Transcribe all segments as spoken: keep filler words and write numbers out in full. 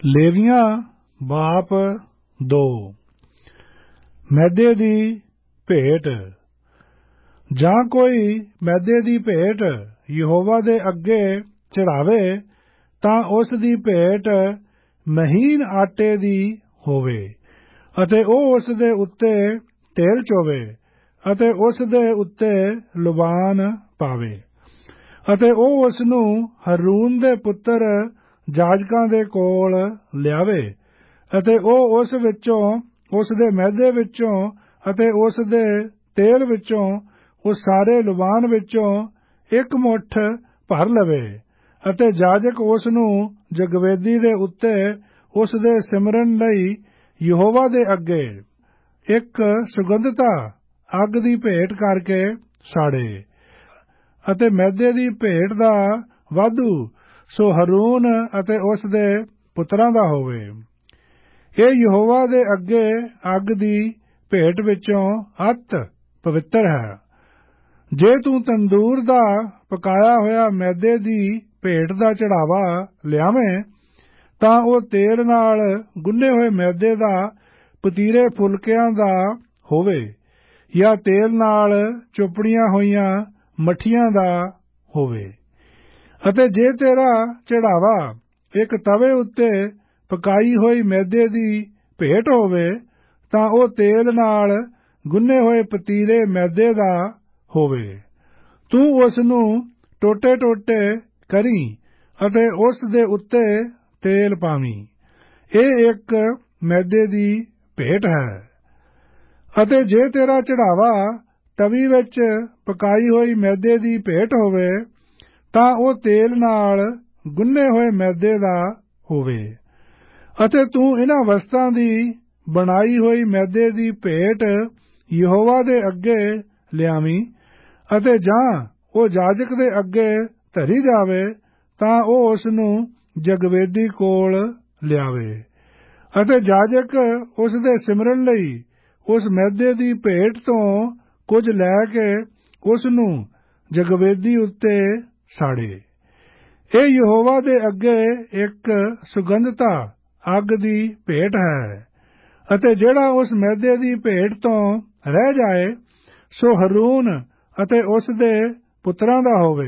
ਲੇਵੀਆਂ ਬਾਪ ਦੋ। ਮੈਦੇ ਦੀ ਭੇਟ। ਜਾਂ ਕੋਈ ਮੈਦੇ ਦੀ ਭੇਟ ਯਹੋਵਾ ਦੇ ਅੱਗੇ ਚੜਾਵੇ ਤਾਂ ਉਸ ਦੀ ਭੇਟ ਮਹੀਨ ਆਟੇ ਦੀ ਹੋਵੇ ਅਤੇ ਉਹ ਉਸ ਦੇ ਉੱਤੇ ਤੇਲ ਚੋਵੇ ਅਤੇ ਉਸ ਦੇ ਉੱਤੇ ਲੂਬਾਨ ਪਾਵੇ ਅਤੇ ਉਹ ਉਸ ਨੂੰ ਹਰੂਨ ਦੇ ਪੁੱਤਰ ਜਾਜਕਾਂ ਦੇ ਕੋਲ ਲਿਆਵੇ ਅਤੇ ਉਹ ਉਸ ਵਿੱਚੋਂ ਉਸ ਦੇ ਮੈਦੇ ਵਿੱਚੋਂ ਅਤੇ ਉਸ ਦੇ ਤੇਲ ਵਿੱਚੋਂ ਉਸ ਸਾਰੇ ਲੂਬਾਨ ਵਿੱਚੋਂ ਇੱਕ ਮੁੱਠ ਭਰ ਲਵੇ ਅਤੇ ਜਾਜਕ ਉਸ ਨੂੰ ਜਗਵੇਦੀ ਦੇ ਉੱਤੇ ਉਸ ਦੇ ਸਿਮਰਨ ਲਈ ਯਹੋਵਾ ਦੇ ਅੱਗੇ ਇੱਕ ਸੁਗੰਧਤਾ ਅੱਗ ਦੀ ਭੇਟ ਕਰਕੇ ਸਾੜੇ ਅਤੇ ਮੈਦੇ ਦੀ ਭੇਟ ਦਾ ਵਾਧੂ ਸੋ ਹਰੂਨ ਅਤੇ ਉਸ ਦੇ ਪੁੱਤਰਾਂ ਦਾ ਹੋਵੇ। ਇਹ ਯਹੋਵਾ ਦੇ ਅੱਗੇ ਅੱਗ ਦੀ ਭੇਟ ਵਿੱਚੋਂ ਅਤਿ ਪਵਿੱਤਰ ਹੈ। ਜੇ ਤੂੰ ਤੰਦੂਰ ਦਾ ਪਕਾਇਆ ਹੋਇਆ ਮੈਦੇ ਦੀ ਭੇਟ ਦਾ ਚੜਾਵਾ ਲਿਆਵੇਂ ਤਾਂ ਉਹ ਤੇਲ ਨਾਲ ਗੁੰਨੇ ਹੋਏ ਮੈਦੇ ਦਾ ਪਤੀਲੇ ਫੁਲਕਿਆਂ ਦਾ ਹੋਵੇ ਜਾਂ ਤੇਲ ਨਾਲ ਚੋਪੜੀਆਂ ਹੋਈਆਂ ਮੱਠੀਆਂ ਦਾ ਹੋਵੇ। ਅਤੇ ਜੇ ਤੇਰਾ ਚੜਾਵਾ ਇੱਕ ਤਵੇ ਉੱਤੇ ਪਕਾਈ ਹੋਈ ਮੈਦੇ ਦੀ ਭੇਟ ਹੋਵੇ ਤਾਂ ਉਹ ਤੇਲ ਨਾਲ ਗੁੰਨੇ ਹੋਏ ਪਤੀਲੇ ਮੈਦੇ ਦਾ ਹੋਵੇ। ਤੂੰ ਉਸ ਨੂੰ ਟੋਟੇ ਟੋਟੇ ਕਰੀਂ ਅਤੇ ਉਸ ਦੇ ਉੱਤੇ ਤੇਲ ਪਾਵੀਂ। ਇਹ ਇੱਕ ਮੈਦੇ ਦੀ ਭੇਟ ਹੈ। ਅਤੇ ਜੇ ਤੇਰਾ ਚੜਾਵਾ ਤਵੀ ਵਿੱਚ ਪਕਾਈ ਹੋਈ ਮੈਦੇ ਦੀ ਭੇਟ ਹੋਵੇ ਤਾਂ ਉਹ ਤੇਲ ਨਾਲ ਗੁੰਨੇ ਹੋਏ ਮੈਦੇ ਦਾ ਹੋਵੇ। ਅਤੇ ਤੂੰ ਇਨ੍ਹਾਂ ਵਸਤਾਂ ਦੀ ਬਣਾਈ ਹੋਈ ਮੈਦੇ ਦੀ ਭੇਟ ਯਹੋਵਾ ਦੇ ਅੱਗੇ ਲਿਆਵੀਂ ਅਤੇ ਜਾਂ ਉਹ ਜਾਜਕ ਦੇ ਅੱਗੇ ਧਰੀ ਜਾਵੇ ਤਾਂ ਉਹ ਉਸ ਨੂੰ ਜਗਵੇਦੀ ਕੋਲ ਲਿਆਵੇ ਅਤੇ ਜਾਜਕ ਉਸ ਦੇ ਸਿਮਰਨ ਲਈ ਉਸ ਮੈਦੇ ਦੀ ਭੇਟ ਤੋਂ ਕੁਝ ਲੈ ਕੇ ਉਸ ਨੂੰ ਜਗਵੇਦੀ ਉੱਤੇ ਸਾੜੇ। ਇਹ ਯਹੋਵਾ ਦੇ ਅੱਗੇ ਇੱਕ ਸੁਗੰਧਤਾ ਅੱਗ ਦੀ ਭੇਟ ਹੈ। ਅਤੇ ਜਿਹੜਾ ਉਸ ਮੈਦੇ ਦੀ ਭੇਟ ਤੋਂ ਰਹਿ ਜਾਏ ਸੋ ਹਰੂਨ ਅਤੇ ਉਸ ਦੇ ਪੁੱਤਰਾਂ ਦਾ ਹੋਵੇ।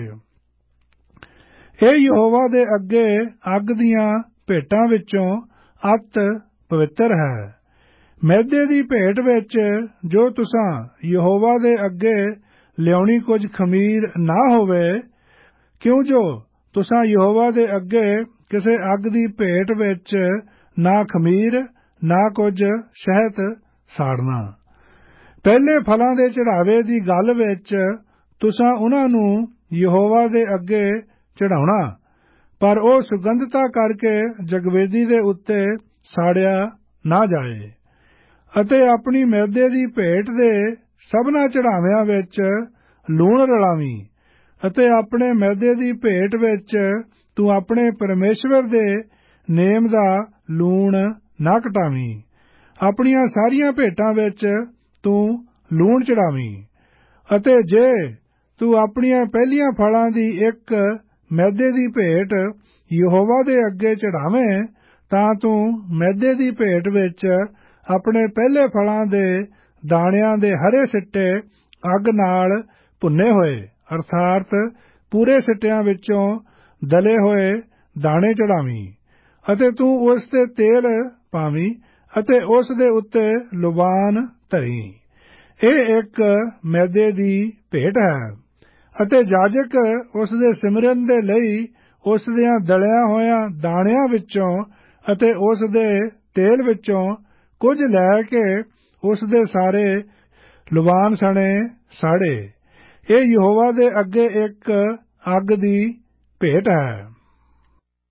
ਇਹ ਯਹੋਵਾ ਦੇ ਅੱਗੇ ਅੱਗ ਦੀਆਂ ਭੇਟਾਂ ਵਿੱਚੋਂ ਅਤਿ ਪਵਿੱਤਰ ਹੈ। ਮੈਦੇ ਦੀ ਭੇਟ ਵਿੱਚ ਜੋ ਤੁਸਾਂ ਯਹੋਵਾ ਦੇ ਅੱਗੇ ਲਿਆਉਣੀ ਕੁਝ ਖਮੀਰ ਨਾ ਹੋਵੇ ਕਿਉਂ ਜੋ ਤੁਸਾਂ ਯਹੋਵਾ ਦੇ ਅੱਗੇ ਕਿਸੇ ਅੱਗ ਦੀ ਭੇਟ ਵਿੱਚ ਨਾ ਖਮੀਰ ਨਾ ਕੁਝ ਸ਼ਹਿਤ ਸਾੜਨਾ। ਪਹਿਲੇ ਫਲਾਂ ਦੇ ਚੜਾਵੇ ਦੀ ਗੱਲ ਵਿੱਚ ਤੁਸਾਂ ਉਨ੍ਹਾਂ ਨੂੰ ਯਹੋਵਾ ਦੇ ਅੱਗੇ ਚੜਾਉਣਾ ਪਰ ਉਹ ਸੁਗੰਧਤਾ ਕਰਕੇ ਜਗਵੇਦੀ ਦੇ ਉੱਤੇ ਸਾੜਿਆ ਨਾ ਜਾਏ। ਅਤੇ ਆਪਣੀ ਮੈਦੇ ਦੀ ਭੇਟ ਦੇ ਸਭਨਾਂ ਚੜਾਵਿਆਂ ਵਿੱਚ ਲੂਣ ਰਲਾਵੀਂ ਅਤੇ ਆਪਣੇ ਮੈਦੇ ਦੀ ਭੇਟ ਵਿੱਚ ਤੂੰ ਆਪਣੇ ਪਰਮੇਸ਼ਵਰ ਦੇ ਨੇਮ ਦਾ ਲੂਣ ਨਾ ਘਟਾਵੀਂ। ਆਪਣੀਆਂ ਸਾਰੀਆਂ ਭੇਟਾਂ ਵਿੱਚ ਤੂੰ ਲੂਣ ਚੜਾਵੀਂ। ਅਤੇ ਜੇ ਤੂੰ ਆਪਣੀਆਂ ਪਹਿਲੀਆਂ ਫਲਾਂ ਦੀ ਇੱਕ ਮੈਦੇ ਦੀ ਭੇਟ ਯਹੋਵਾ ਦੇ ਅੱਗੇ ਚੜਾਵੇਂ ਤਾਂ ਤੂੰ ਮੈਦੇ ਦੀ ਭੇਟ ਵਿੱਚ ਆਪਣੇ ਪਹਿਲੇ ਫਲਾਂ ਦੇ ਦਾਣਿਆਂ ਦੇ ਹਰੇ ਸਿੱਟੇ ਅੱਗ ਨਾਲ ਭੁੰਨੇ ਹੋਏ ਅਰਥਾਤ ਪੂਰੇ ਸਿੱਟਿਆਂ ਵਿੱਚੋਂ ਦਲੇ ਹੋਏ ਦਾਣੇ ਚੜਾਵੀਂ ਅਤੇ ਤੂੰ ਉਸ ਤੇ ਤੇਲ ਪਾਵੀਂ ਅਤੇ ਉਸ ਦੇ ਉੱਤੇ ਲੂਬਾਨ ਧਰੀਂ। ਇਹ ਇੱਕ ਮੈਦੇ ਦੀ ਭੇਟ ਹੈ। ਅਤੇ ਜਾਜਕ ਉਸ ਦੇ ਸਿਮਰਨ ਦੇ ਲਈ ਉਸ ਦੀਆਂ ਦਲਿਆਂ ਹੋਇਆਂ ਦਾਣਿਆਂ ਵਿੱਚੋਂ ਅਤੇ ਉਸ ਦੇ ਤੇਲ ਵਿੱਚੋਂ ਕੁਝ ਲੈ ਕੇ ਉਸ ਦੇ ਸਾਰੇ ਲੂਬਾਨ ਸਣੇ ਸਾੜੇ। ਇਹ ਯਹੋਵਾ ਦੇ ਅੱਗੇ ਇੱਕ ਅੱਗ ਦੀ ਭੇਟ ਹੈ।